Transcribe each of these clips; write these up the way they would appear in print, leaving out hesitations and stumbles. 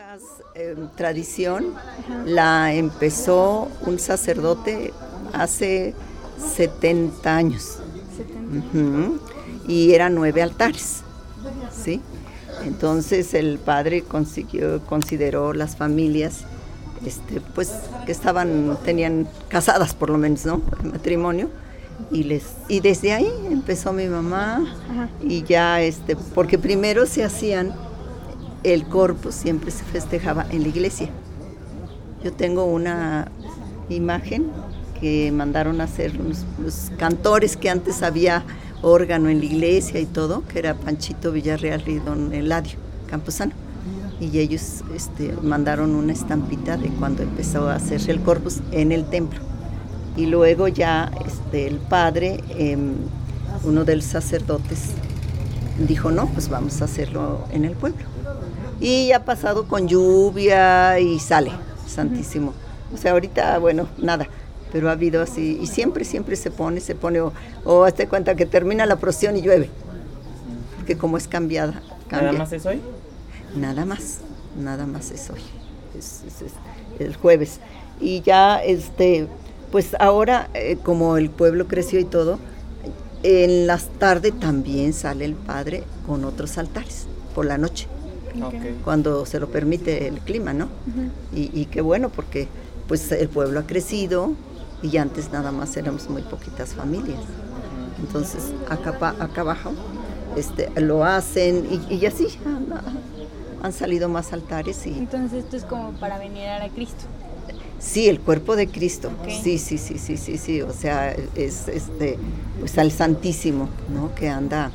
Esta tradición la empezó un sacerdote hace 70 años. 70. Y eran 9 altares, ¿sí? Entonces el padre consideró las familias pues que tenían casadas por lo menos, ¿no? El matrimonio. Y desde ahí empezó mi mamá. Ajá. Y ya porque primero se hacían el Corpus, siempre se festejaba en la iglesia. Yo tengo una imagen que mandaron a hacer los cantores, que antes había órgano en la iglesia y todo, que era Panchito Villarreal y don Eladio Camposano. Y ellos mandaron una estampita de cuando empezó a hacerse el Corpus en el templo. Y luego ya el padre, uno de los sacerdotes, dijo, no, pues vamos a hacerlo en el pueblo. Y ha pasado con lluvia y sale, santísimo. O sea, ahorita, bueno, nada, pero ha habido así, y siempre se pone, o hazte cuenta que termina la procesión y llueve, porque como es cambiada. Cambia. ¿Nada más es hoy? Nada más es hoy, es el jueves. Y ya, pues ahora, como el pueblo creció y todo, en las tardes también sale el padre con otros altares, por la noche. Okay. Cuando se lo permite el clima, ¿no? Uh-huh. Y qué bueno, porque pues el pueblo ha crecido y antes nada más éramos muy poquitas familias. Entonces acá abajo lo hacen y así han salido más altares. Entonces esto es como para venerar a Cristo. Sí, el cuerpo de Cristo. Okay. Sí, o sea, es pues al Santísimo, ¿no? Que anda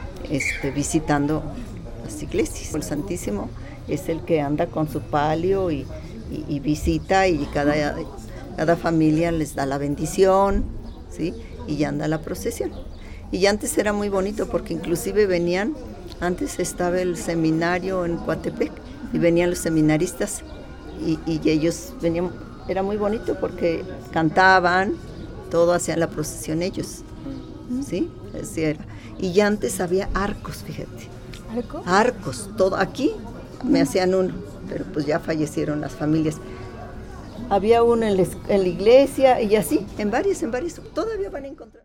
visitando las iglesias. El Santísimo es el que anda con su palio y visita, y cada familia les da la bendición, ¿sí? Y ya anda la procesión. Y antes era muy bonito porque inclusive antes estaba el seminario en Coatepec y venían los seminaristas y ellos venían, era muy bonito porque cantaban, todo hacían la procesión ellos, ¿sí? Así era. Y ya antes había arcos, fíjate. Arcos, todo. Aquí me hacían uno, pero pues ya fallecieron las familias. Había uno en la iglesia y así, en varios, todavía van a encontrar.